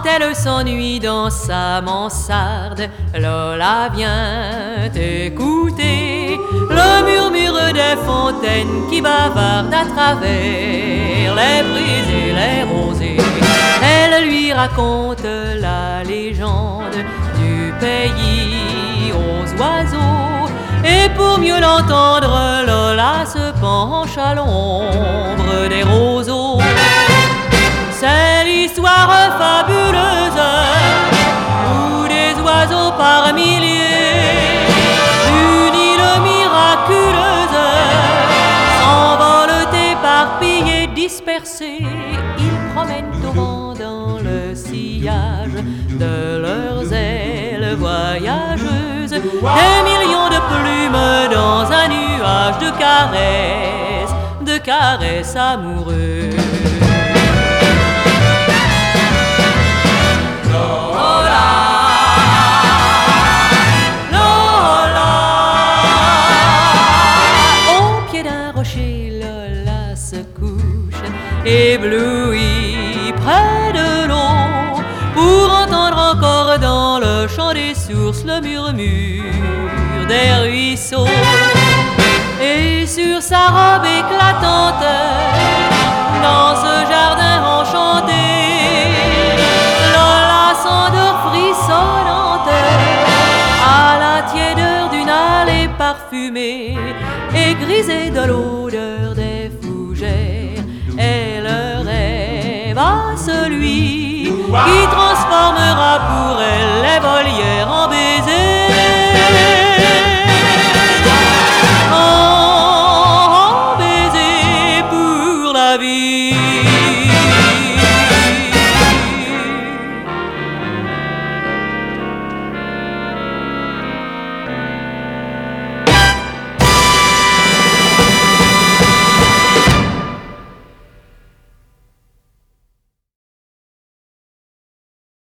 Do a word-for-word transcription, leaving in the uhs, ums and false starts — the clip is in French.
elle s'ennuie dans sa mansarde, Lola vient écouter le murmure des fontaines qui bavardent à travers les brises et les rosées. Elle lui raconte la légende du pays aux oiseaux, et pour mieux l'entendre, Lola se penche à l'ombre des roseaux. C'est l'histoire fabuleuse où des oiseaux par milliers, d'une île miraculeuse, s'envolent éparpillés, dispersés. Ils promènent au vent dans le sillage de leurs ailes voyageuses, des millions de plumes dans un nuage de caresses, de caresses amoureuses. Ébloui près de l'eau, pour entendre encore dans le chant des sources le murmure des ruisseaux. Et sur sa robe éclatante, dans ce jardin enchanté, Lola s'endort frissonnante à la tiédeur d'une allée parfumée et grisée de l'odeur des fougères. Elle rêve à celui qui transformera pour elle les volières en baisers.